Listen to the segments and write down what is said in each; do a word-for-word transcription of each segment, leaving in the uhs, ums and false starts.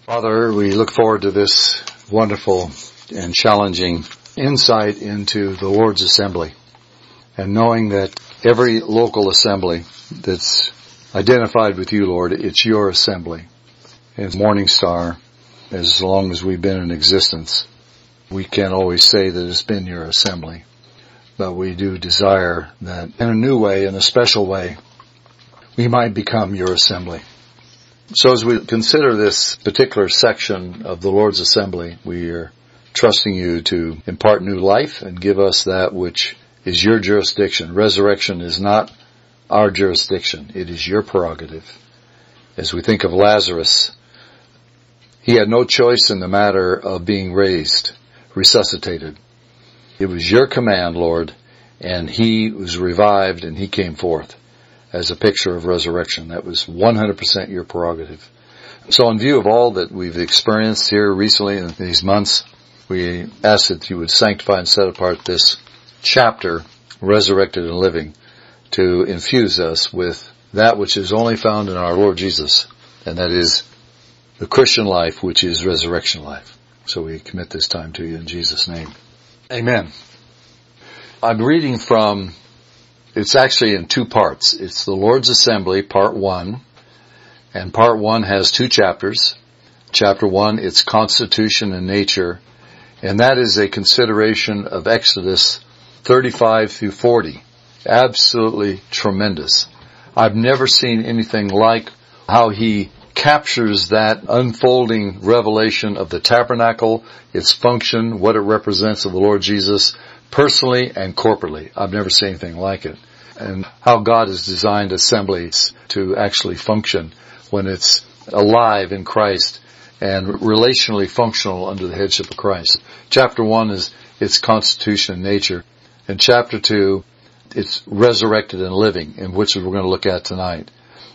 Father, we look forward to this wonderful and challenging insight into the Lord's assembly, and knowing that every local assembly that's identified with you, Lord, it's your assembly. And Morning Star, as long as we've been in existence, we can't always say that it's been your assembly, but we do desire that in a new way, in a special way, we might become your assembly. So as we consider this particular section of the Lord's assembly, we are trusting you to impart new life and give us that which is your jurisdiction. Resurrection is not our jurisdiction. It is your prerogative. As we think of Lazarus, he had no choice in the matter of being raised, resuscitated. It was your command, Lord, and he was revived and he came forth as a picture of resurrection. That was one hundred percent your prerogative. So in view of all that we've experienced here recently in these months, we ask that you would sanctify and set apart this chapter, Resurrected and Living, to infuse us with that which is only found in our Lord Jesus, and that is the Christian life, which is resurrection life. So we commit this time to you in Jesus' name. Amen. I'm reading from, it's actually in two parts. It's the Lord's Assembly, part one, and part one has two chapters. Chapter one, its constitution and nature, and that is a consideration of Exodus thirty-five through forty. Absolutely tremendous. I've never seen anything like how he captures that unfolding revelation of the tabernacle, its function, what it represents of the Lord Jesus, personally and corporately. I've never seen anything like it. And how God has designed assemblies to actually function when it's alive in Christ and relationally functional under the headship of Christ. Chapter one is its constitution and nature. And chapter two, it's resurrected and living, in which we're going to look at tonight.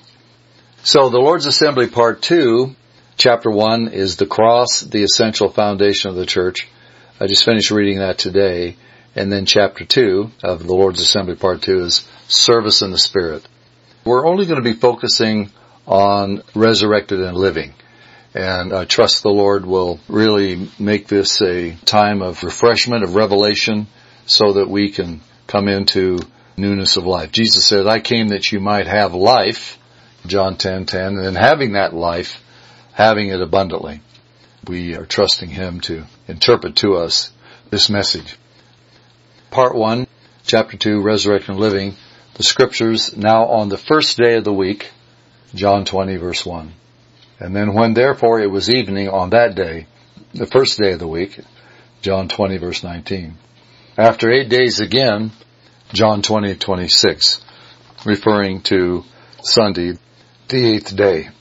So the Lord's Assembly part two, chapter one, is the cross, the essential foundation of the church. I just finished reading that today. And then chapter two of the Lord's Assembly part two is service in the Spirit. We're only going to be focusing on resurrected and living. And I trust the Lord will really make this a time of refreshment, of revelation, so that we can come into newness of life. Jesus said, I came that you might have life, John ten ten, and having that life, having it abundantly. We are trusting Him to interpret to us this message. Part one, chapter two, Resurrection and Living, the Scriptures, now on the first day of the week, John twenty, verse one. And then when therefore it was evening on that day, the first day of the week, John twenty, verse nineteen. After eight days again, John twenty, twenty-six, referring to Sunday, the eighth day.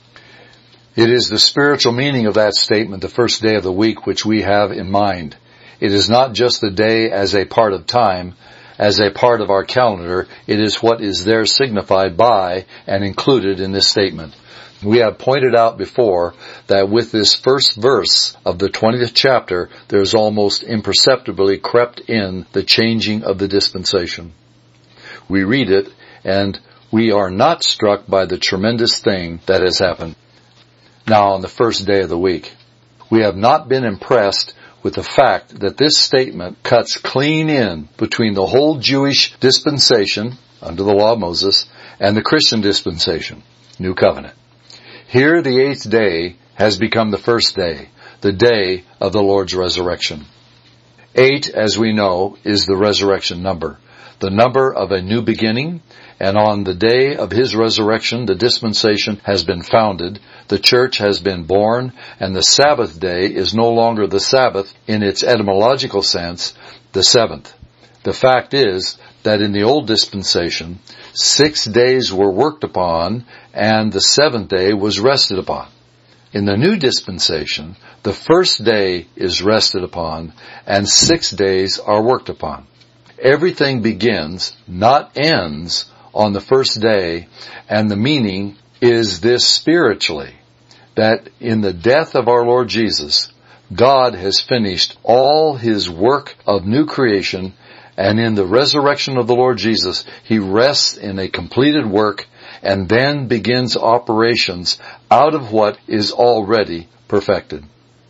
It is the spiritual meaning of that statement, the first day of the week, which we have in mind. It is not just the day as a part of time, as a part of our calendar. It is what is there signified by and included in this statement. We have pointed out before that with this first verse of the twentieth chapter, there is almost imperceptibly crept in the changing of the dispensation. We read it, and we are not struck by the tremendous thing that has happened. Now, on the first day of the week, we have not been impressed with the fact that this statement cuts clean in between the whole Jewish dispensation, under the law of Moses, and the Christian dispensation, New Covenant. Here the eighth day has become the first day, the day of the Lord's resurrection. Eight, as we know, is the resurrection number, the number of a new beginning, and on the day of His resurrection, the dispensation has been founded, the church has been born, and the Sabbath day is no longer the Sabbath in its etymological sense, the seventh. The fact is that in the old dispensation, six days were worked upon, and the seventh day was rested upon. In the new dispensation, the first day is rested upon, and six days are worked upon. Everything begins, not ends, on the first day, and the meaning is this spiritually, that in the death of our Lord Jesus, God has finished all His work of new creation, and in the resurrection of the Lord Jesus, He rests in a completed work, and then begins operations out of what is already perfected.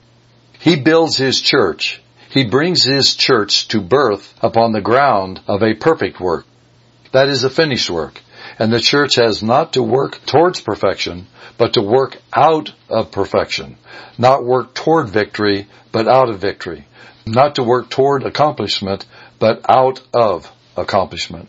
He builds His church. He brings His church to birth upon the ground of a perfect work. That is a finished work. And the church has not to work towards perfection, but to work out of perfection. Not work toward victory, but out of victory. Not to work toward accomplishment, but out of accomplishment.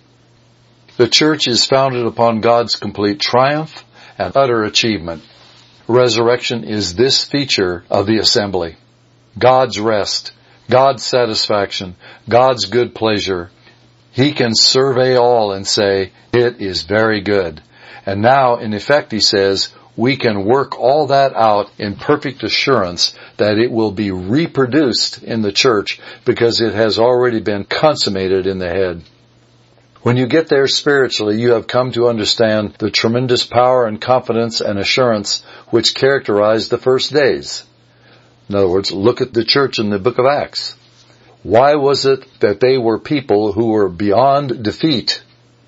The church is founded upon God's complete triumph and utter achievement. Resurrection is this feature of the assembly. God's rest, God's satisfaction, God's good pleasure. He can survey all and say, it is very good. And now, in effect, He says, we can work all that out in perfect assurance that it will be reproduced in the church because it has already been consummated in the head. When you get there spiritually, you have come to understand the tremendous power and confidence and assurance which characterized the first days. In other words, look at the church in the book of Acts. Why was it that they were people who were beyond defeat?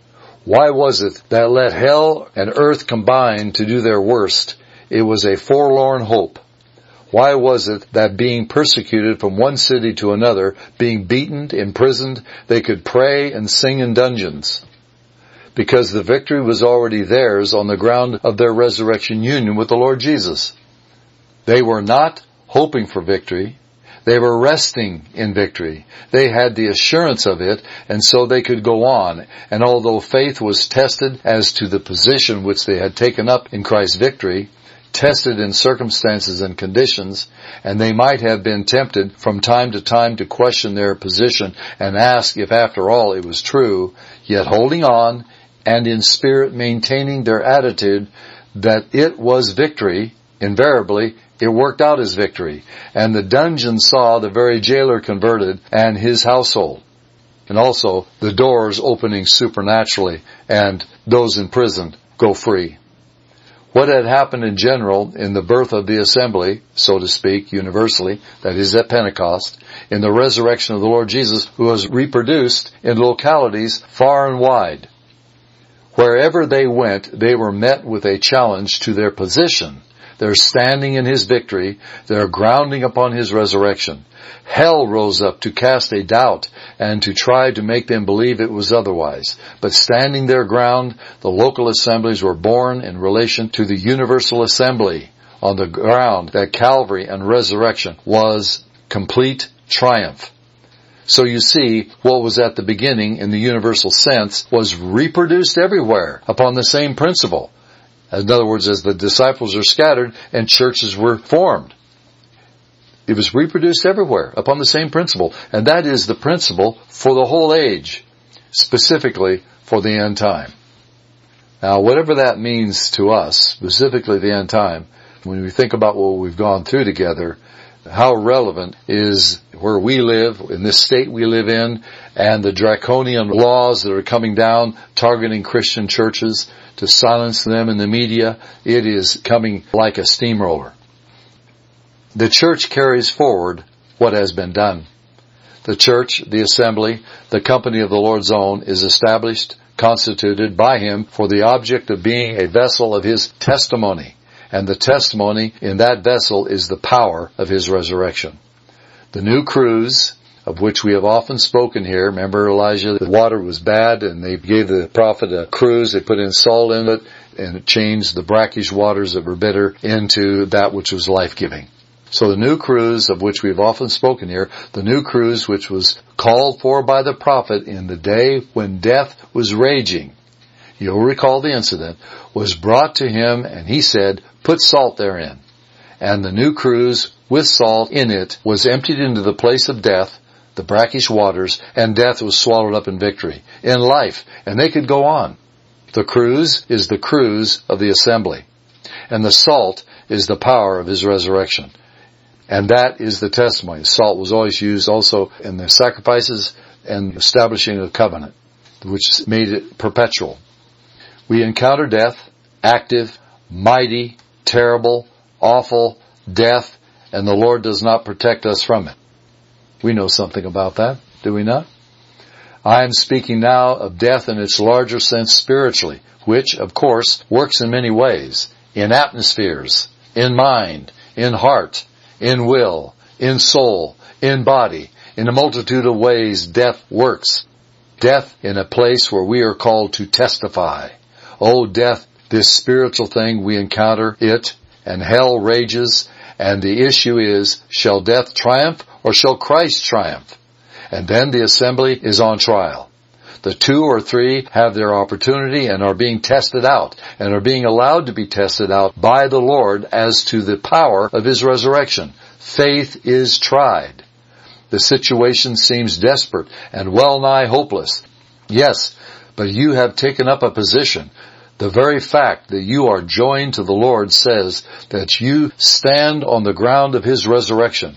Why was it that let hell and earth combine to do their worst? It was a forlorn hope. Why was it that being persecuted from one city to another, being beaten, imprisoned, they could pray and sing in dungeons? Because the victory was already theirs on the ground of their resurrection union with the Lord Jesus. They were not hoping for victory. They were resting in victory. They had the assurance of it, and so they could go on. And although faith was tested as to the position which they had taken up in Christ's victory, tested in circumstances and conditions, and they might have been tempted from time to time to question their position and ask if after all it was true, yet holding on and in spirit maintaining their attitude that it was victory, invariably it worked out as victory. And the dungeon saw the very jailer converted and his household. And also the doors opening supernaturally and those in prison go free. What had happened in general in the birth of the assembly, so to speak, universally, that is at Pentecost, in the resurrection of the Lord Jesus, who was reproduced in localities far and wide. Wherever they went, they were met with a challenge to their position. They're standing in His victory. They're grounding upon His resurrection. Hell rose up to cast a doubt and to try to make them believe it was otherwise. But standing their ground, the local assemblies were born in relation to the universal assembly on the ground that Calvary and resurrection was complete triumph. So you see, what was at the beginning in the universal sense was reproduced everywhere upon the same principle. In other words, as the disciples are scattered and churches were formed. It was reproduced everywhere upon the same principle. And that is the principle for the whole age, specifically for the end time. Now, whatever that means to us, specifically the end time, when we think about what we've gone through together, how relevant is where we live, in this state we live in, and the draconian laws that are coming down targeting Christian churches to silence them in the media. It is coming like a steamroller. The church carries forward what has been done. The church, the assembly, the company of the Lord's own is established, constituted by Him for the object of being a vessel of His testimony. And the testimony in that vessel is the power of His resurrection. The new cruse, of which we have often spoken here, remember Elijah, the water was bad and they gave the prophet a cruse, they put in salt in it, and it changed the brackish waters that were bitter into that which was life-giving. So the new cruse, of which we've often spoken here, the new cruse which was called for by the prophet in the day when death was raging, you'll recall the incident, was brought to him and he said, put salt therein. And the new cruse with salt in it was emptied into the place of death, the brackish waters, and death was swallowed up in victory, in life, and they could go on. The cruse is the cruse of the assembly, and the salt is the power of His resurrection. And that is the testimony. Salt was always used also in the sacrifices and establishing a covenant, which made it perpetual. We encounter death, active, mighty, terrible, awful death, and the Lord does not protect us from it. We know something about that, do we not? I am speaking now of death in its larger sense spiritually, which, of course, works in many ways. In atmospheres, in mind, in heart, in will, in soul, in body. In a multitude of ways, death works. Death in a place where we are called to testify. Oh, death, this spiritual thing, we encounter it, and hell rages, and the issue is, shall death triumph or shall Christ triumph? And then the assembly is on trial. The two or three have their opportunity and are being tested out, and are being allowed to be tested out by the Lord as to the power of His resurrection. Faith is tried. The situation seems desperate and well nigh hopeless. Yes, but you have taken up a position. The very fact that you are joined to the Lord says that you stand on the ground of His resurrection.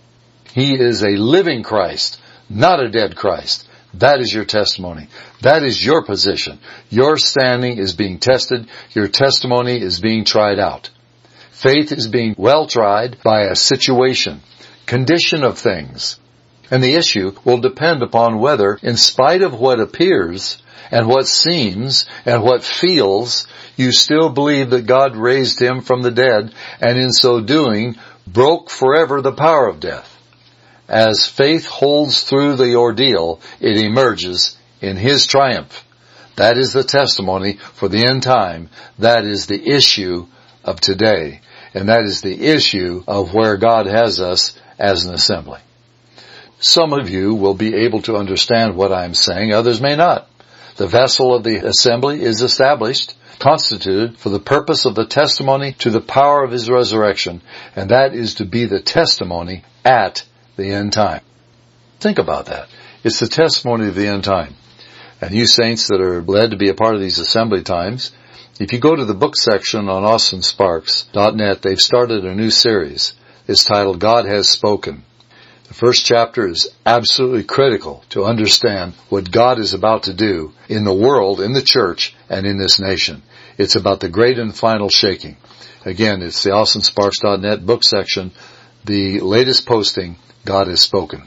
He is a living Christ, not a dead Christ. That is your testimony. That is your position. Your standing is being tested. Your testimony is being tried out. Faith is being well tried by a situation, condition of things. And the issue will depend upon whether, in spite of what appears and what seems and what feels, you still believe that God raised Him from the dead and in so doing broke forever the power of death. As faith holds through the ordeal, it emerges in His triumph. That is the testimony for the end time. That is the issue of today. And that is the issue of where God has us as an assembly. Some of you will be able to understand what I am saying. Others may not. The vessel of the assembly is established, constituted for the purpose of the testimony to the power of His resurrection. And that is to be the testimony at the end time. Think about that. It's the testimony of the end time. And you saints that are led to be a part of these assembly times, if you go to the book section on austin sparks dot net, they've started a new series. It's titled God Has Spoken. The first chapter is absolutely critical to understand what God is about to do in the world, in the church, and in this nation. It's about the great and final shaking. Again, it's the austin sparks dot net book section, the latest posting, God Has Spoken.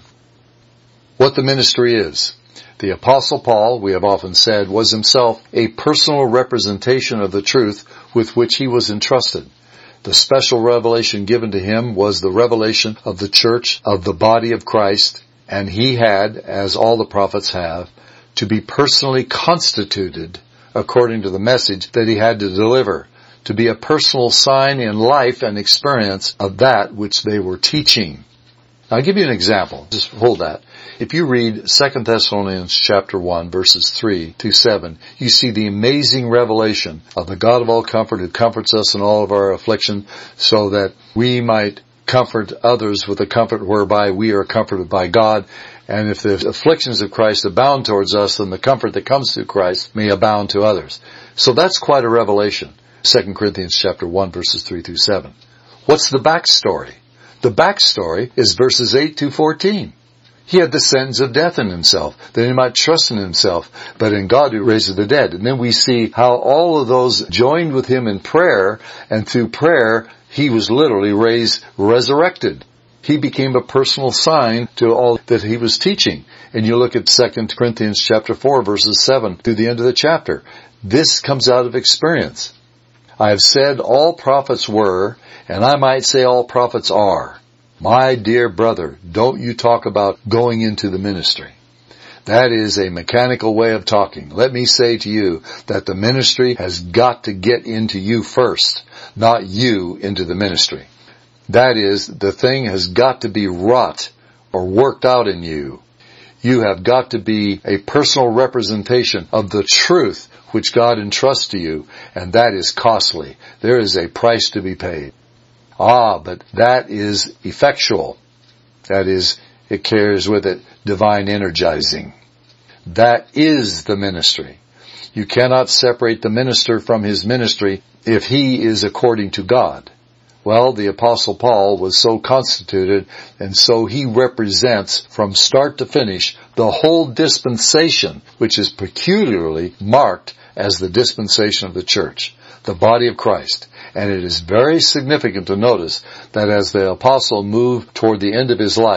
What the ministry is. The Apostle Paul, we have often said, was himself a personal representation of the truth with which he was entrusted. The special revelation given to him was the revelation of the church, of the body of Christ, and he had, as all the prophets have, to be personally constituted according to the message that he had to deliver, to be a personal sign in life and experience of that which they were teaching. Now, I'll give you an example. Just hold that. If you read Second Thessalonians chapter one, verses three to seven, you see the amazing revelation of the God of all comfort who comforts us in all of our affliction so that we might comfort others with the comfort whereby we are comforted by God. And if the afflictions of Christ abound towards us, then the comfort that comes through Christ may abound to others. So that's quite a revelation. Second Corinthians chapter one, verses three through seven. What's the backstory? The backstory is verses eight to fourteen. He had the sentence of death in himself, that he might trust in himself, but in God who raises the dead. And then we see how all of those joined with him in prayer, and through prayer, he was literally raised, resurrected. He became a personal sign to all that he was teaching. And you look at Second Corinthians chapter four, verses seven through the end of the chapter. This comes out of experience. I have said all prophets were, and I might say all prophets are. My dear brother, don't you talk about going into the ministry. That is a mechanical way of talking. Let me say to you that the ministry has got to get into you first, not you into the ministry. That is, the thing has got to be wrought or worked out in you. You have got to be a personal representation of the truth which God entrusts to you, and that is costly. There is a price to be paid. Ah, but that is effectual. That is, it carries with it divine energizing. That is the ministry. You cannot separate the minister from his ministry if he is according to God. Well, the Apostle Paul was so constituted, and so he represents from start to finish the whole dispensation, which is peculiarly marked as the dispensation of the church, the body of Christ. And it is very significant to notice that as the apostle moved toward the end of his life,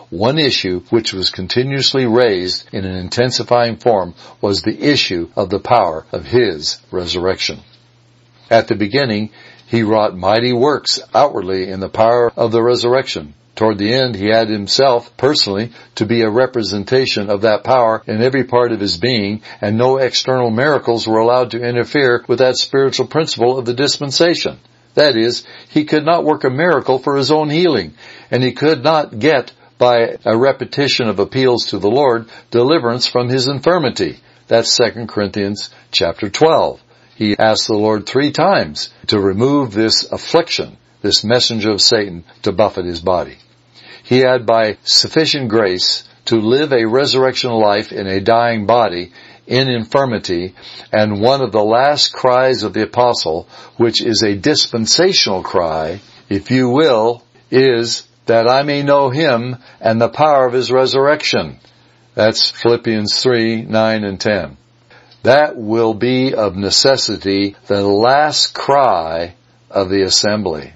one issue which was continuously raised in an intensifying form was the issue of the power of His resurrection. At the beginning, He wrought mighty works outwardly in the power of the resurrection. Toward the end, He had Himself, personally, to be a representation of that power in every part of His being, and no external miracles were allowed to interfere with that spiritual principle of the dispensation. That is, He could not work a miracle for His own healing, and He could not get, by a repetition of appeals to the Lord, deliverance from His infirmity. That's Second Corinthians chapter twelve. He asked the Lord three times to remove this affliction, this messenger of Satan, to buffet His body. He had, by sufficient grace, to live a resurrection life in a dying body, in infirmity, and one of the last cries of the apostle, which is a dispensational cry, if you will, is that I may know Him and the power of His resurrection. That's Philippians three, nine, and ten. That will be of necessity the last cry of the assembly.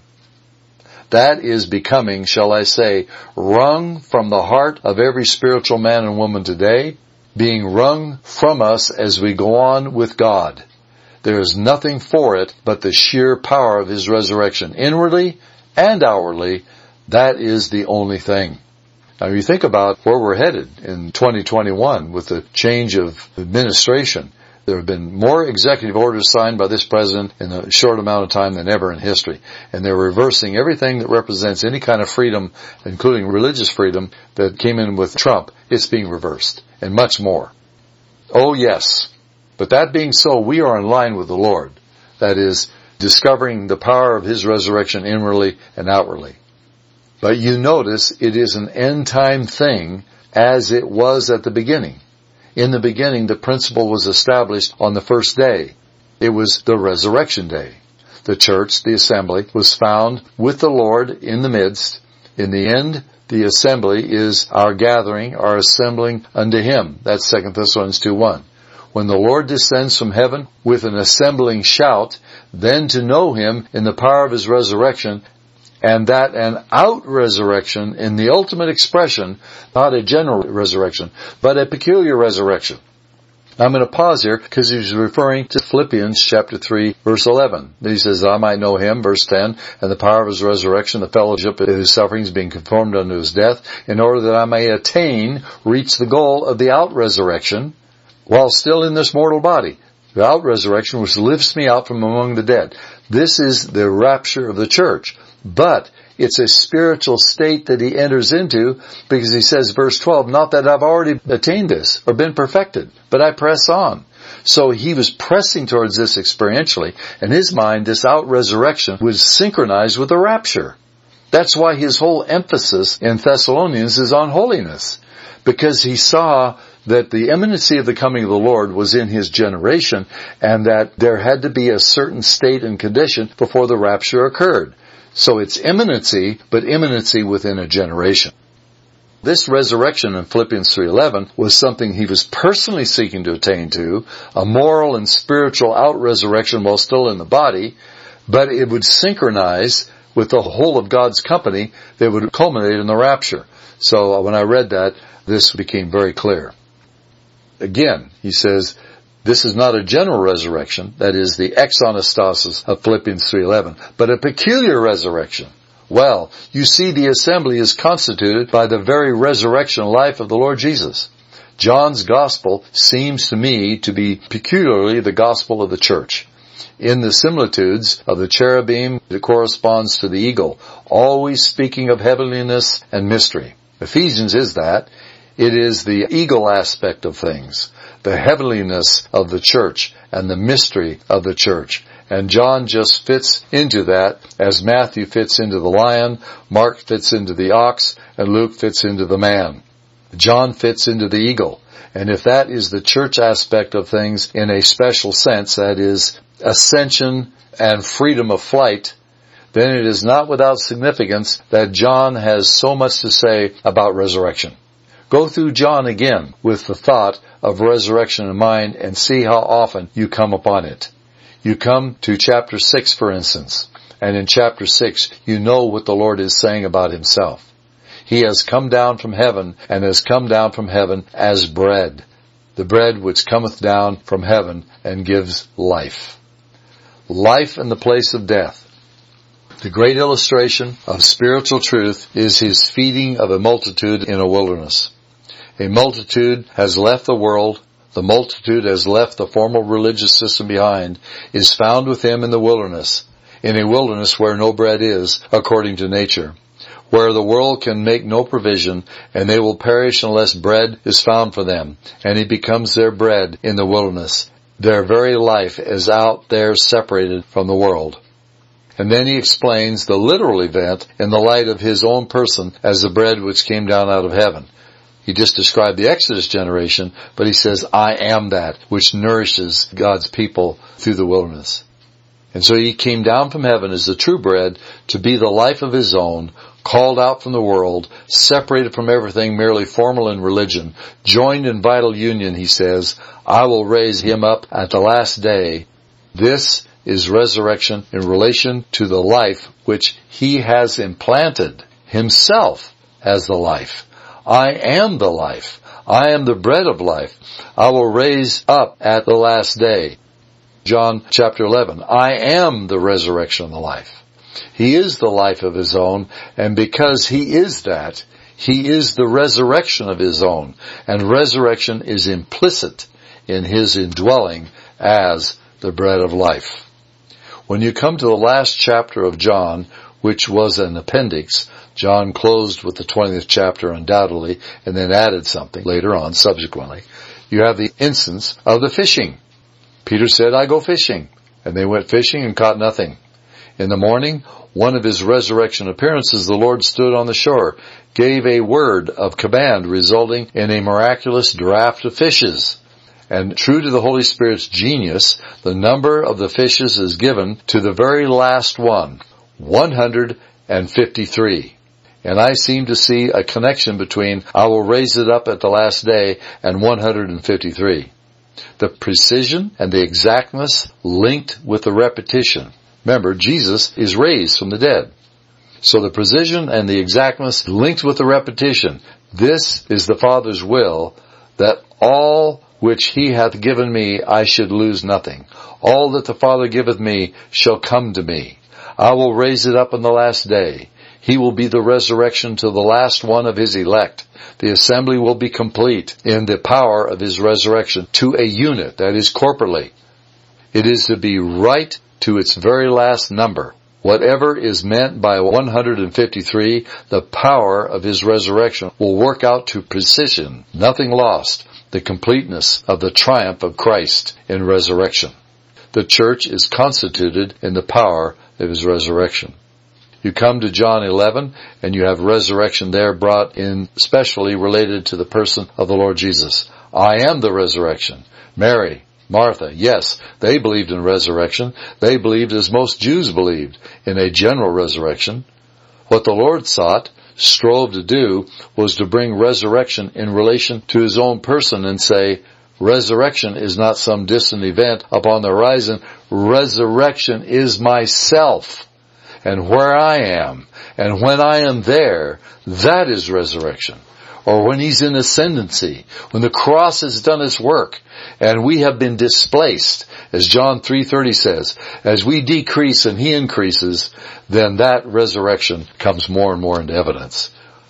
That is becoming, shall I say, wrung from the heart of every spiritual man and woman today, being wrung from us as we go on with God. There is nothing for it but the sheer power of His resurrection. Inwardly and outwardly, that is the only thing. Now you think about where we're headed in twenty twenty-one with the change of administration. There have been more executive orders signed by this president in a short amount of time than ever in history. And they're reversing everything that represents any kind of freedom, including religious freedom, that came in with Trump. It's being reversed. And much more. Oh yes. But that being so, we are in line with the Lord. That is, discovering the power of His resurrection inwardly and outwardly. But you notice it is an end-time thing as it was at the beginning. In the beginning, the principle was established on the first day. It was the resurrection day. The church, the assembly, was found with the Lord in the midst. In the end, the assembly is our gathering, our assembling unto Him. That's Second Thessalonians two one. When the Lord descends from heaven with an assembling shout, then to know Him in the power of His resurrection, and that an out-resurrection in the ultimate expression, not a general resurrection, but a peculiar resurrection. I'm going to pause here because he's referring to Philippians chapter three, verse eleven. He says, I might know Him, verse ten, and the power of His resurrection, the fellowship of His sufferings, being conformed unto His death, in order that I may attain, reach the goal of the out-resurrection, while still in this mortal body. The out-resurrection which lifts me out from among the dead. This is the rapture of the church. But it's a spiritual state that He enters into, because He says, verse twelve, not that I've already attained this or been perfected, but I press on. So He was pressing towards this experientially. In His mind, this out-resurrection was synchronized with the rapture. That's why His whole emphasis in Thessalonians is on holiness, because He saw that the imminency of the coming of the Lord was in His generation, and that there had to be a certain state and condition before the rapture occurred. So it's imminency, but imminency within a generation. This resurrection in Philippians three eleven was something he was personally seeking to attain to, a moral and spiritual out-resurrection while still in the body, but it would synchronize with the whole of God's company that would culminate in the rapture. So when I read that, this became very clear. Again, he says, this is not a general resurrection, that is the exanastasis of Philippians three eleven, but a peculiar resurrection. Well, you see, the assembly is constituted by the very resurrection life of the Lord Jesus. John's gospel seems to me to be peculiarly the gospel of the church. In the similitudes of the cherubim, it corresponds to the eagle, always speaking of heavenliness and mystery. Ephesians is that. It is the eagle aspect of things, the heavenliness of the church and the mystery of the church. And John just fits into that as Matthew fits into the lion, Mark fits into the ox, and Luke fits into the man. John fits into the eagle. And if that is the church aspect of things in a special sense, that is ascension and freedom of flight, then it is not without significance that John has so much to say about resurrection. Go through John again with the thought of resurrection in mind and see how often you come upon it. You come to chapter six, for instance, and in chapter six you know what the Lord is saying about Himself. He has come down from heaven, and has come down from heaven as bread. The bread which cometh down from heaven and gives life. Life in the place of death. The great illustration of spiritual truth is his feeding of a multitude in a wilderness. A multitude has left the world, the multitude has left the formal religious system behind, is found with him in the wilderness, in a wilderness where no bread is, according to nature, where the world can make no provision, and they will perish unless bread is found for them, and he becomes their bread in the wilderness. Their very life is out there separated from the world. And then he explains the literal event in the light of his own person as the bread which came down out of heaven. He just described the Exodus generation, but he says, I am that which nourishes God's people through the wilderness. And so he came down from heaven as the true bread to be the life of his own, called out from the world, separated from everything merely formal in religion, joined in vital union, he says, I will raise him up at the last day. This is resurrection in relation to the life which he has implanted himself as the life. I am the life. I am the bread of life. I will raise up at the last day. John chapter eleven. I am the resurrection and the life. He is the life of his own, and because he is that, he is the resurrection of his own, and resurrection is implicit in his indwelling as the bread of life. When you come to the last chapter of John, which was an appendix, John closed with the twentieth chapter undoubtedly, and then added something later on, subsequently. You have the instance of the fishing. Peter said, I go fishing. And they went fishing and caught nothing. In the morning, one of his resurrection appearances, the Lord stood on the shore, gave a word of command resulting in a miraculous draught of fishes. And true to the Holy Spirit's genius, the number of the fishes is given to the very last one, one hundred fifty-three. And I seem to see a connection between I will raise it up at the last day and one hundred fifty-three. The precision and the exactness linked with the repetition. Remember, Jesus is raised from the dead. So the precision and the exactness linked with the repetition. This is the Father's will, that all which he hath given me I should lose nothing. All that the Father giveth me shall come to me. I will raise it up in the last day. He will be the resurrection to the last one of his elect. The assembly will be complete in the power of his resurrection to a unit, that is corporately. It is to be right to its very last number. Whatever is meant by one hundred fifty-three, the power of his resurrection will work out to precision, nothing lost, the completeness of the triumph of Christ in resurrection. The church is constituted in the power of his resurrection. You come to John eleven, and you have resurrection there brought in specially related to the person of the Lord Jesus. I am the resurrection. Mary, Martha, yes, they believed in resurrection. They believed as most Jews believed, in a general resurrection. What the Lord sought, strove to do, was to bring resurrection in relation to his own person and say, resurrection is not some distant event upon the horizon. Resurrection is myself. And where I am, and when I am there, that is resurrection. Or when he's in ascendancy, when the cross has done its work, and we have been displaced, as John three thirty says, as we decrease and he increases, then that resurrection comes more and more into evidence.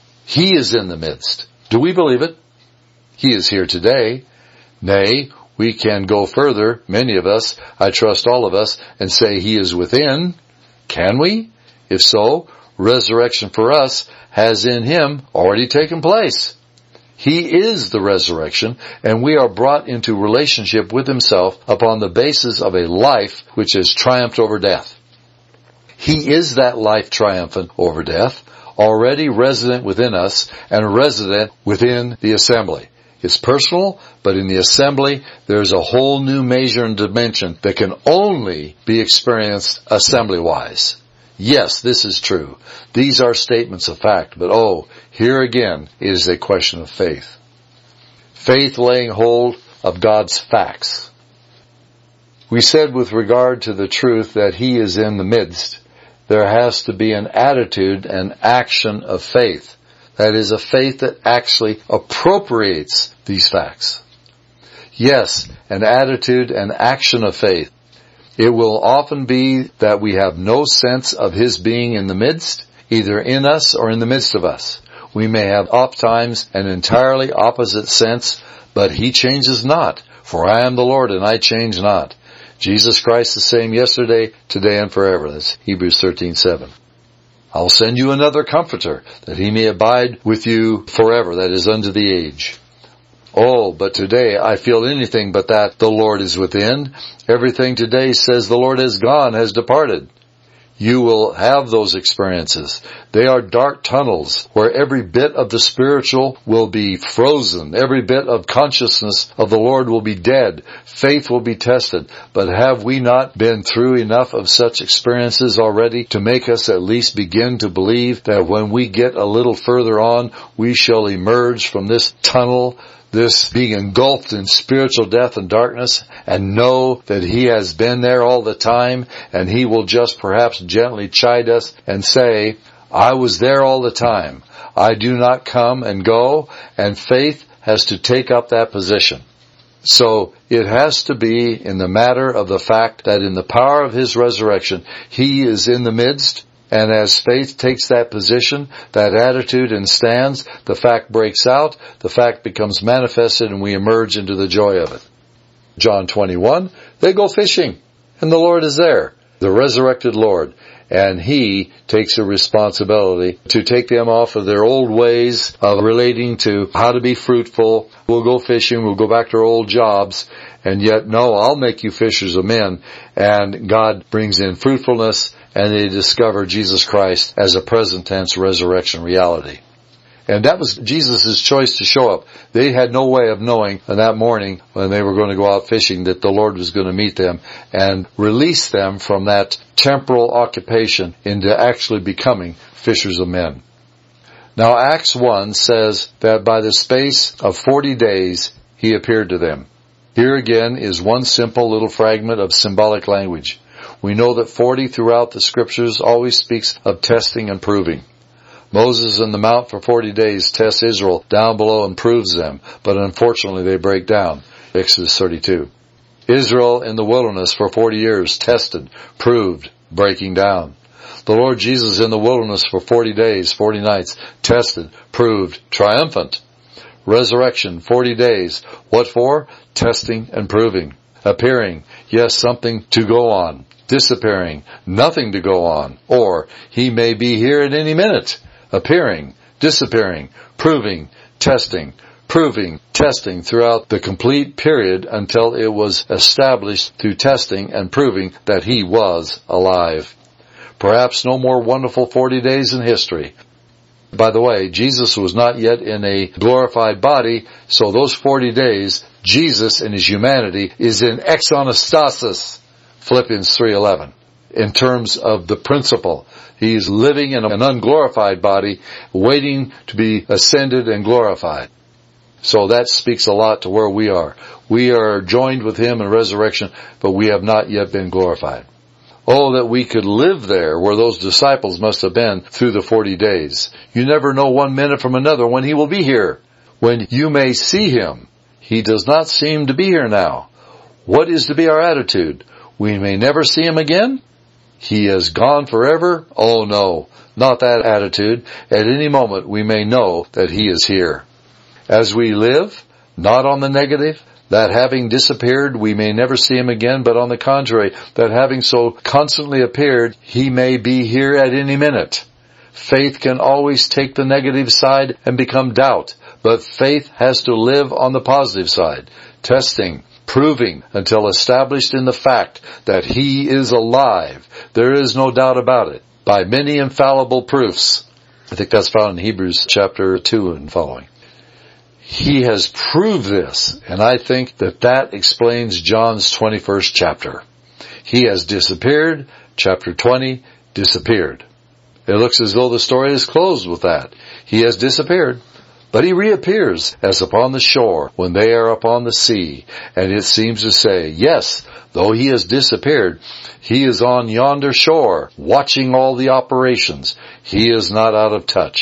He is in the midst. Do we believe it? He is here today. Nay, we can go further, many of us, I trust all of us, and say he is within. Can we? If so, resurrection for us has in him already taken place. He is the resurrection, and we are brought into relationship with himself upon the basis of a life which has triumphed over death. He is that life triumphant over death, already resident within us and resident within the assembly. It's personal, but in the assembly, there's a whole new measure and dimension that can only be experienced assembly-wise. Yes, this is true. These are statements of fact, but oh, here again, it is a question of faith. Faith laying hold of God's facts. We said with regard to the truth that he is in the midst, there has to be an attitude and action of faith. That is a faith that actually appropriates these facts. Yes, an attitude and action of faith. It will often be that we have no sense of His being in the midst, either in us or in the midst of us. We may have oft times an entirely opposite sense, but He changes not. For I am the Lord and I change not. Jesus Christ the same yesterday, today, and forever. That's Hebrews thirteen seven. I'll send you another Comforter, that He may abide with you forever, that is, unto the age. Oh, but today I feel anything but that the Lord is within. Everything today says the Lord has gone, has departed. You will have those experiences. They are dark tunnels where every bit of the spiritual will be frozen. Every bit of consciousness of the Lord will be dead. Faith will be tested. But have we not been through enough of such experiences already to make us at least begin to believe that when we get a little further on, we shall emerge from this tunnel, this being engulfed in spiritual death and darkness, and know that He has been there all the time, and He will just perhaps gently chide us and say, I was there all the time. I do not come and go, and faith has to take up that position. So it has to be in the matter of the fact that in the power of His resurrection, He is in the midst. And as faith takes that position, that attitude, and stands, the fact breaks out, the fact becomes manifested, and we emerge into the joy of it. John twenty-one, they go fishing, and the Lord is there, the resurrected Lord, and He takes a responsibility to take them off of their old ways of relating to how to be fruitful. We'll go fishing, we'll go back to our old jobs, and yet, no, I'll make you fishers of men. And God brings in fruitfulness, and they discover Jesus Christ as a present tense resurrection reality. And that was Jesus' choice to show up. They had no way of knowing on that morning when they were going to go out fishing that the Lord was going to meet them and release them from that temporal occupation into actually becoming fishers of men. Now Acts one says that by the space of forty days He appeared to them. Here again is one simple little fragment of symbolic language. We know that forty throughout the Scriptures always speaks of testing and proving. Moses in the mount for forty days tests Israel down below and proves them, but unfortunately they break down. Exodus thirty-two. Israel in the wilderness for forty years tested, proved, breaking down. The Lord Jesus in the wilderness for forty days, forty nights, tested, proved, triumphant. Resurrection, forty days. What for? Testing and proving. Appearing, yes, something to go on. Disappearing, nothing to go on. Or, He may be here at any minute. Appearing, disappearing, proving, testing, proving, testing throughout the complete period until it was established through testing and proving that He was alive. Perhaps no more wonderful forty days in history. By the way, Jesus was not yet in a glorified body, so those forty days, Jesus in His humanity is in exonostasis, Philippians three eleven. In terms of the principle, He is living in an unglorified body, waiting to be ascended and glorified. So that speaks a lot to where we are. We are joined with Him in resurrection, but we have not yet been glorified. Oh, that we could live there where those disciples must have been through the forty days. You never know one minute from another when He will be here. When you may see Him, He does not seem to be here now. What is to be our attitude? We may never see Him again? He has gone forever? Oh no, not that attitude. At any moment we may know that He is here. As we live, not on the negative, that having disappeared we may never see Him again, but on the contrary, that having so constantly appeared, He may be here at any minute. Faith can always take the negative side and become doubt, but faith has to live on the positive side, testing, proving until established in the fact that He is alive. There is no doubt about it, by many infallible proofs. I think that's found in Hebrews chapter two and following. He has proved this, and I think that that explains John's twenty-first chapter. He has disappeared, chapter twenty, disappeared. It looks as though the story is closed with that. He has disappeared, but He reappears as upon the shore when they are upon the sea, and it seems to say, yes, though He has disappeared, He is on yonder shore, watching all the operations. He is not out of touch.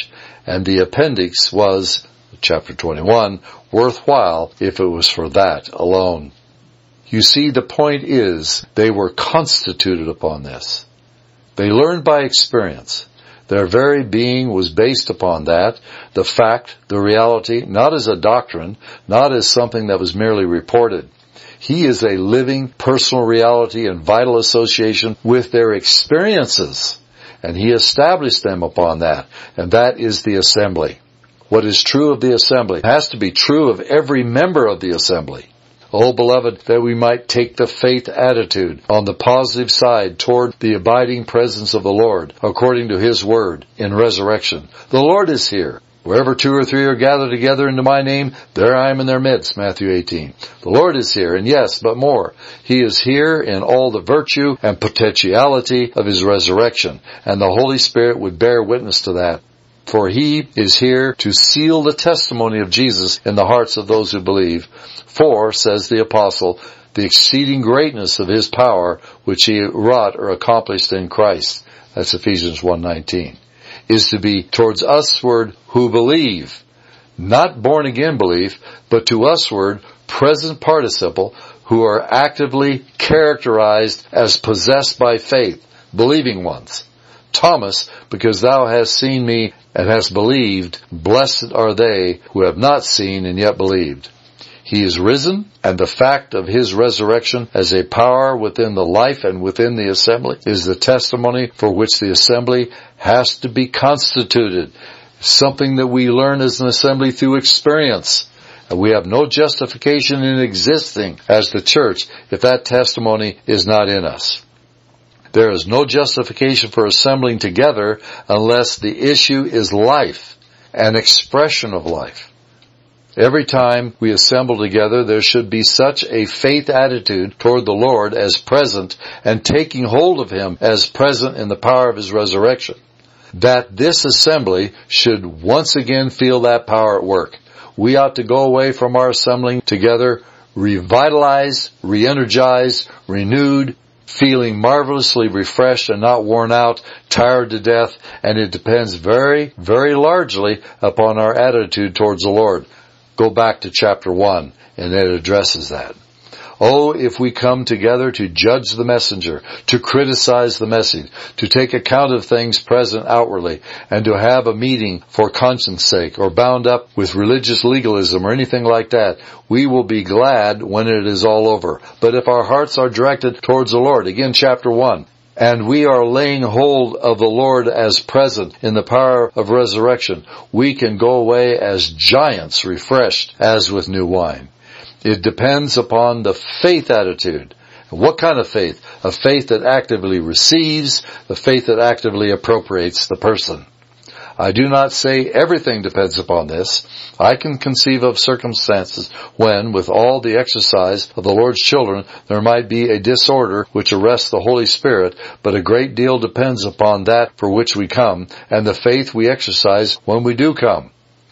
and the appendix was, chapter twenty-one, worthwhile if it was for that alone. You see, the point is, they were constituted upon this. They learned by experience. Their very being was based upon that, the fact, the reality, not as a doctrine, not as something that was merely reported. He is a living, personal reality and vital association with their experiences. And he established them upon that. And that is the assembly. What is true of the assembly has to be true of every member of the assembly. Oh, beloved, that we might take the faith attitude on the positive side toward the abiding presence of the Lord, according to His word in resurrection. The Lord is here. Wherever two or three are gathered together into my name, there I am in their midst, Matthew eighteen. The Lord is here, and yes, but more. He is here in all the virtue and potentiality of His resurrection, and the Holy Spirit would bear witness to that. For He is here to seal the testimony of Jesus in the hearts of those who believe. For, says the apostle, the exceeding greatness of His power, which He wrought or accomplished in Christ, that's Ephesians one nineteen, is to be towards usward who believe, not born again belief, but to usward, present participle, who are actively characterized as possessed by faith, believing ones. Thomas, because thou hast seen me and hast believed, blessed are they who have not seen and yet believed. He is risen, and the fact of His resurrection as a power within the life and within the assembly is the testimony for which the assembly has to be constituted. Something that we learn as an assembly through experience. And we have no justification in existing as the church if that testimony is not in us. There is no justification for assembling together unless the issue is life, an expression of life. Every time we assemble together, there should be such a faith attitude toward the Lord as present and taking hold of Him as present in the power of His resurrection, that this assembly should once again feel that power at work. We ought to go away from our assembling together revitalized, re-energized, renewed, feeling marvelously refreshed and not worn out, tired to death, and it depends very, very largely upon our attitude towards the Lord. Go back to chapter one, and it addresses that. Oh, if we come together to judge the messenger, to criticize the message, to take account of things present outwardly, and to have a meeting for conscience sake, or bound up with religious legalism or anything like that, we will be glad when it is all over. But if our hearts are directed towards the Lord, again chapter one, and we are laying hold of the Lord as present in the power of resurrection, we can go away as giants refreshed as with new wine. It depends upon the faith attitude. What kind of faith? A faith that actively receives, the faith that actively appropriates the person. I do not say everything depends upon this. I can conceive of circumstances when, with all the exercise of the Lord's children, there might be a disorder which arrests the Holy Spirit, but a great deal depends upon that for which we come, and the faith we exercise when we do come.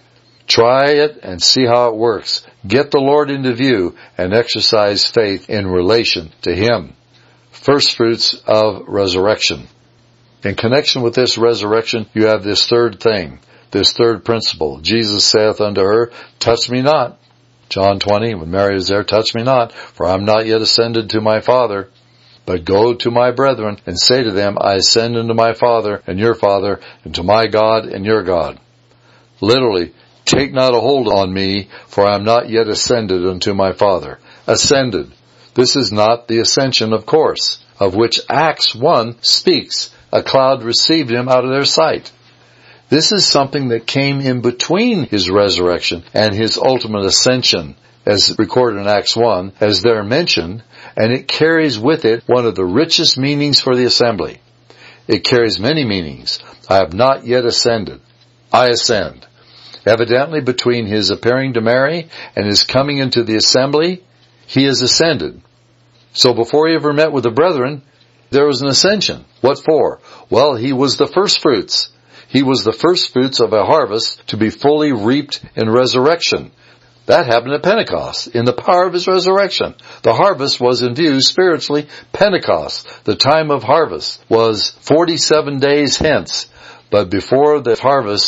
Try it and see how it works. Get the Lord into view and exercise faith in relation to Him. First fruits of resurrection. In connection with this resurrection, you have this third thing, this third principle. Jesus saith unto her, touch me not. John twenty, when Mary was there, touch me not, for I am not yet ascended to my Father. But go to my brethren and say to them, I ascend unto my Father and your Father, and to my God and your God. Literally, take not a hold on me, for I am not yet ascended unto my Father. Ascended. This is not the ascension, of course, of which Acts one speaks. A cloud received Him out of their sight. This is something that came in between His resurrection and His ultimate ascension, as recorded in Acts one, as there mentioned, and it carries with it one of the richest meanings for the assembly. It carries many meanings. I have not yet ascended. I ascend. Evidently, between His appearing to Mary and His coming into the assembly, He is ascended. So before He ever met with the brethren, there was an ascension. What for? Well, He was the first fruits. He was the first fruits of a harvest to be fully reaped in resurrection. That happened at Pentecost, in the power of His resurrection. The harvest was in view spiritually. Pentecost, the time of harvest, was forty-seven days hence. But before the harvest,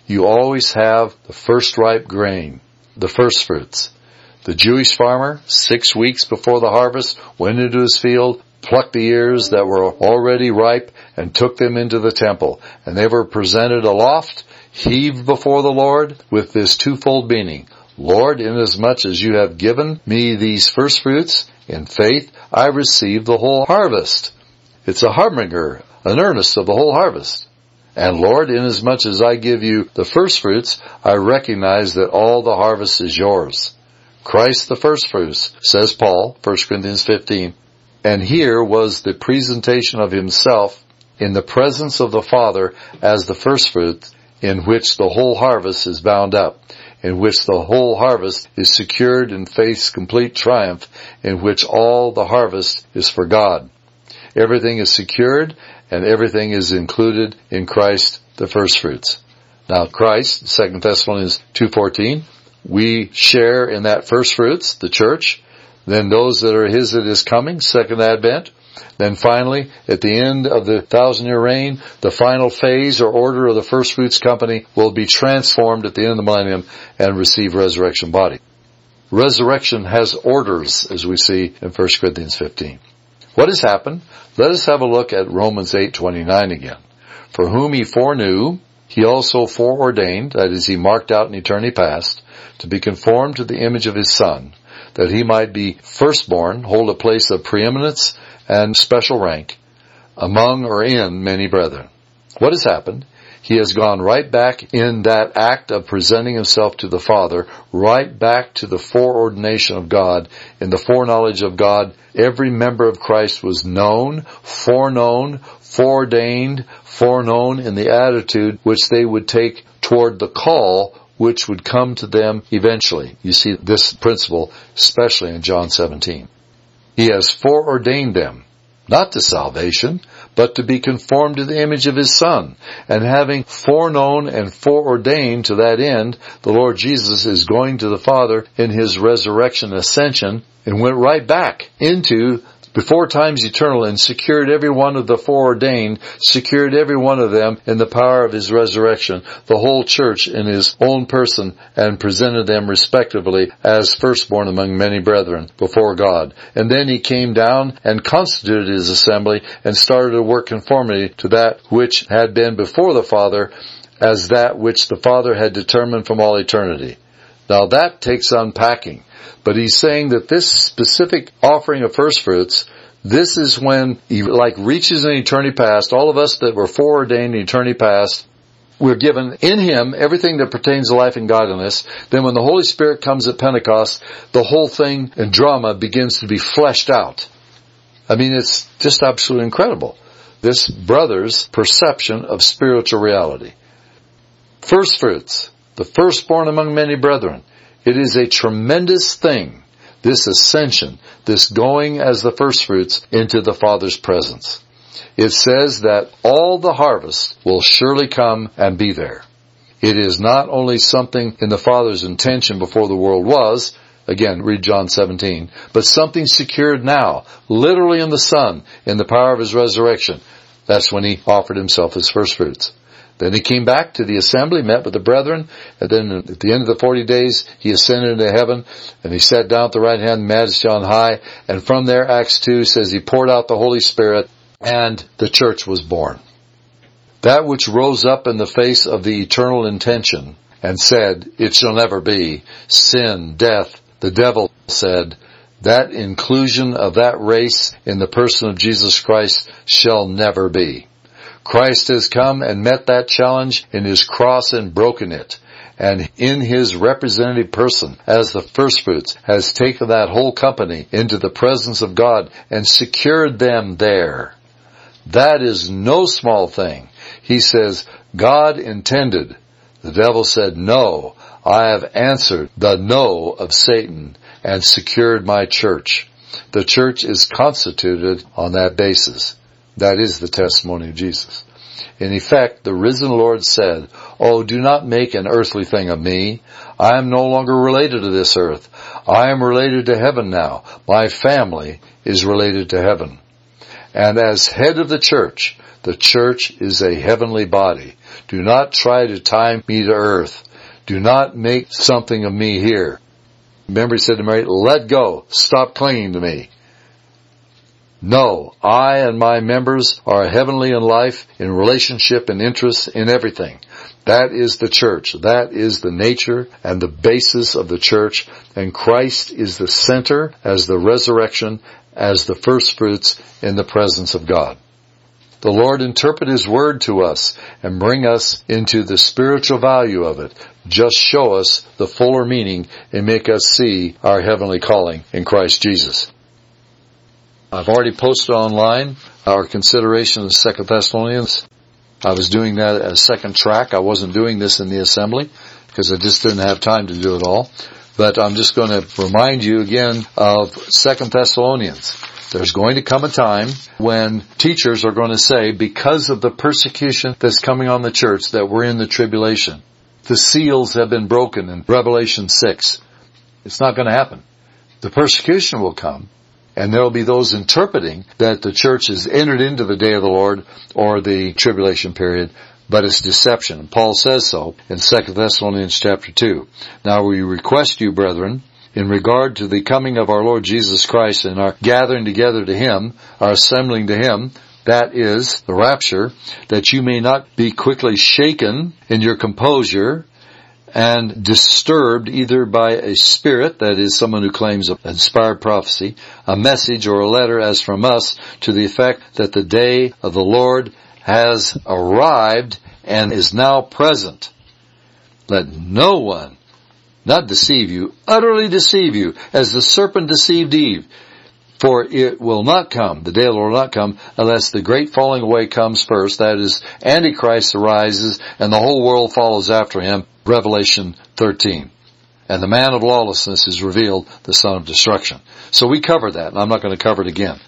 you always have the first ripe grain, the first fruits. The Jewish farmer, six weeks before the harvest, went into his field, plucked the ears that were already ripe, and took them into the temple. And they were presented aloft, heaved before the Lord, with this twofold meaning. Lord, inasmuch as you have given me these first fruits, in faith I receive the whole harvest. It's a harbinger, an earnest of the whole harvest. And Lord, inasmuch as I give you the first fruits, I recognize that all the harvest is yours. Christ the first fruits, says Paul, First Corinthians fifteen. And here was the presentation of himself in the presence of the Father as the first fruit, in which the whole harvest is bound up, in which the whole harvest is secured in faith's complete triumph, in which all the harvest is for God. Everything is secured, and everything is included in Christ, the first fruits. Now Christ, Second Thessalonians two fourteen, we share in that first fruits, the church, then those that are his at his coming, second advent. Then finally, at the end of the thousand-year reign, the final phase or order of the first fruits company will be transformed at the end of the millennium and receive resurrection body. Resurrection has orders, as we see in First Corinthians fifteen. What has happened? Let us have a look at Romans eight twenty-nine again. For whom he foreknew, he also foreordained, that is, he marked out in eternity past, to be conformed to the image of his Son, that he might be firstborn, hold a place of preeminence and special rank among or in many brethren. What has happened? He has gone right back in that act of presenting himself to the Father, right back to the foreordination of God. In the foreknowledge of God, every member of Christ was known, foreknown, foreordained, foreknown in the attitude which they would take toward the call which would come to them eventually. You see this principle, especially in John seventeen. He has foreordained them, not to salvation, but to be conformed to the image of his Son. And having foreknown and foreordained to that end, the Lord Jesus is going to the Father in his resurrection ascension and went right back into before times eternal and secured every one of the foreordained, secured every one of them in the power of his resurrection, the whole church in his own person, and presented them respectively as firstborn among many brethren before God. And then he came down and constituted his assembly and started to work conformity to that which had been before the Father as that which the Father had determined from all eternity. Now that takes unpacking. But he's saying that this specific offering of first fruits, this is when he like reaches in eternity past. All of us that were foreordained in eternity past, we're given in him everything that pertains to life and godliness. Then when the Holy Spirit comes at Pentecost, the whole thing and drama begins to be fleshed out. I mean, it's just absolutely incredible. This brother's perception of spiritual reality. First fruits, the firstborn among many brethren. It is a tremendous thing, this ascension, this going as the firstfruits into the Father's presence. It says that all the harvest will surely come and be there. It is not only something in the Father's intention before the world was, again, read John seventeen, but something secured now, literally in the Son, in the power of his resurrection. That's when he offered himself as firstfruits. Then he came back to the assembly, met with the brethren, and then at the end of the forty days, he ascended into heaven, and he sat down at the right hand of Majesty on high, and from there, Acts two says he poured out the Holy Spirit, and the church was born. That which rose up in the face of the eternal intention, and said, it shall never be, sin, death, the devil said, that inclusion of that race in the person of Jesus Christ shall never be. Christ has come and met that challenge in his cross and broken it. And in his representative person, as the firstfruits, has taken that whole company into the presence of God and secured them there. That is no small thing. He says, God intended. The devil said, no, I have answered the no of Satan and secured my church. The church is constituted on that basis. That is the testimony of Jesus. In effect, the risen Lord said, oh, do not make an earthly thing of me. I am no longer related to this earth. I am related to heaven now. My family is related to heaven. And as head of the church, the church is a heavenly body. Do not try to tie me to earth. Do not make something of me here. Remember he said to Mary, let go. Stop clinging to me. No, I and my members are heavenly in life, in relationship and interest, in everything. That is the church. That is the nature and the basis of the church. And Christ is the center as the resurrection, as the first fruits in the presence of God. The Lord interpret His Word to us and bring us into the spiritual value of it. Just show us the fuller meaning and make us see our heavenly calling in Christ Jesus. I've already posted online our consideration of Second Thessalonians. I was doing that as second track. I wasn't doing this in the assembly because I just didn't have time to do it all. But I'm just going to remind you again of Second Thessalonians. There's going to come a time when teachers are going to say, because of the persecution that's coming on the church, that we're in the tribulation. The seals have been broken in Revelation six. It's not going to happen. The persecution will come. And there will be those interpreting that the church has entered into the day of the Lord or the tribulation period, but it's deception. Paul says so in Second Thessalonians chapter two. Now we request you, brethren, in regard to the coming of our Lord Jesus Christ and our gathering together to Him, our assembling to Him, that is the rapture, that you may not be quickly shaken in your composure and disturbed either by a spirit, that is someone who claims an inspired prophecy, a message or a letter as from us to the effect that the day of the Lord has arrived and is now present. Let no one not deceive you, utterly deceive you, as the serpent deceived Eve. For it will not come, the day of the Lord will not come, unless the great falling away comes first. That is, Antichrist arises and the whole world follows after him. Revelation thirteen. And the man of lawlessness is revealed, the son of destruction. So we covered that, and I'm not going to cover it again.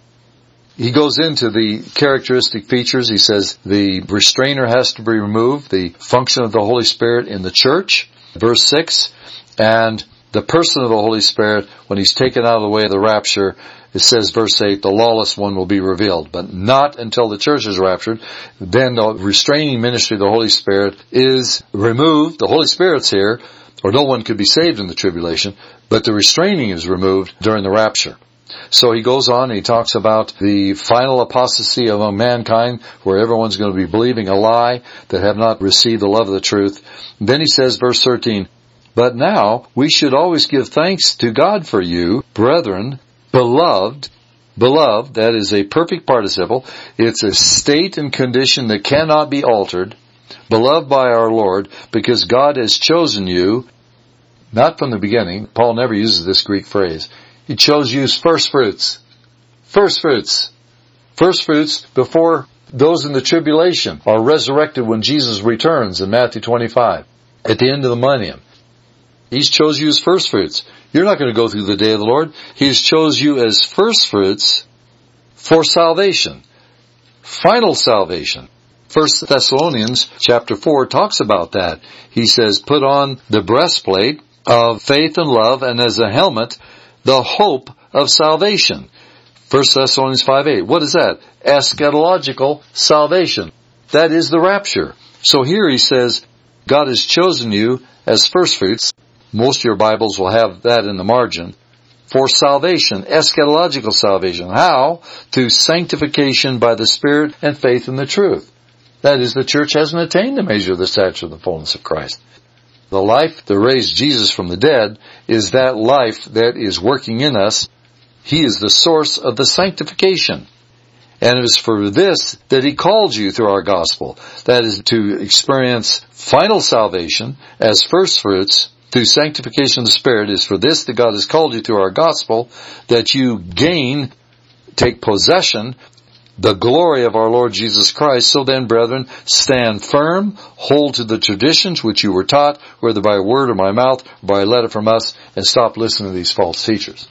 He goes into the characteristic features. He says the restrainer has to be removed, the function of the Holy Spirit in the church, verse six, and the person of the Holy Spirit, when He's taken out of the way of the rapture, it says, verse eight, the lawless one will be revealed, but not until the church is raptured. Then the restraining ministry of the Holy Spirit is removed. The Holy Spirit's here, or no one could be saved in the tribulation, but the restraining is removed during the rapture. So he goes on and he talks about the final apostasy among mankind, where everyone's going to be believing a lie that have not received the love of the truth. And then he says, verse thirteen, but now we should always give thanks to God for you, brethren, beloved, beloved, that is a perfect participle. It's a state and condition that cannot be altered. Beloved by our Lord, because God has chosen you, not from the beginning. Paul never uses this Greek phrase. He chose you as first fruits. First fruits. First fruits before those in the tribulation are resurrected when Jesus returns in Matthew twenty-five at the end of the millennium. He's chose you as first fruits. You're not going to go through the day of the Lord. He's chose you as first fruits for salvation. Final salvation. First Thessalonians chapter four talks about that. He says, put on the breastplate of faith and love, and as a helmet, the hope of salvation. First Thessalonians five eight. What is that? Eschatological salvation. That is the rapture. So here he says, God has chosen you as first fruits. Most of your Bibles will have that in the margin. For salvation, eschatological salvation. How? Through sanctification by the Spirit and faith in the truth. That is, the church hasn't attained the measure of the stature of the fullness of Christ. The life that raised Jesus from the dead is that life that is working in us. He is the source of the sanctification. And it is for this that He called you through our gospel. That is, to experience final salvation as first fruits through sanctification of the Spirit. It is for this that God has called you through our gospel, that you gain, take possession, the glory of our Lord Jesus Christ. So then, brethren, stand firm, hold to the traditions which you were taught, whether by word or by mouth, or by a letter from us, and stop listening to these false teachers.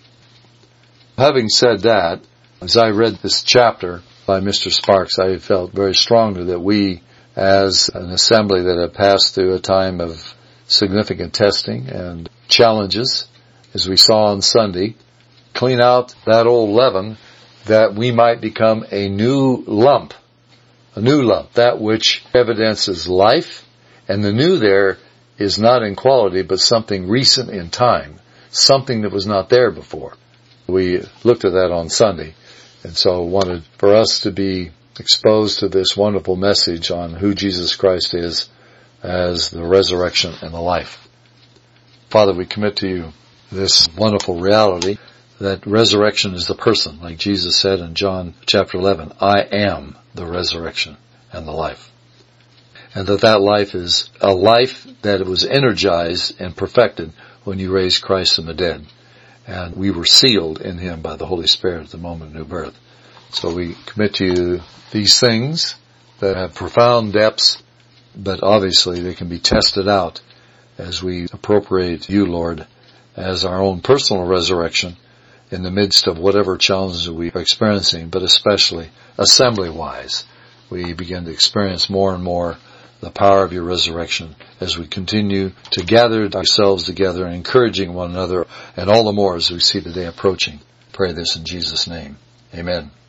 Having said that, as I read this chapter by Mister Sparks, I felt very strongly that we, as an assembly that have passed through a time of significant testing and challenges, as we saw on Sunday, clean out that old leaven, that we might become a new lump, A new lump, that which evidences life, and the new there is not in quality, but something recent in time, something that was not there before. We looked at that on Sunday, and so wanted for us to be exposed to this wonderful message on who Jesus Christ is as the resurrection and the life. Father, we commit to you this wonderful reality that resurrection is the person, like Jesus said in John chapter eleven, I am the resurrection and the life. And that that life is a life that was energized and perfected when you raised Christ from the dead. And we were sealed in him by the Holy Spirit at the moment of new birth. So we commit to you these things that have profound depths, but obviously they can be tested out as we appropriate you, Lord, as our own personal resurrection in the midst of whatever challenges we are experiencing, but especially assembly-wise. We begin to experience more and more the power of your resurrection as we continue to gather ourselves together and encouraging one another, and all the more as we see the day approaching. Pray this in Jesus' name. Amen.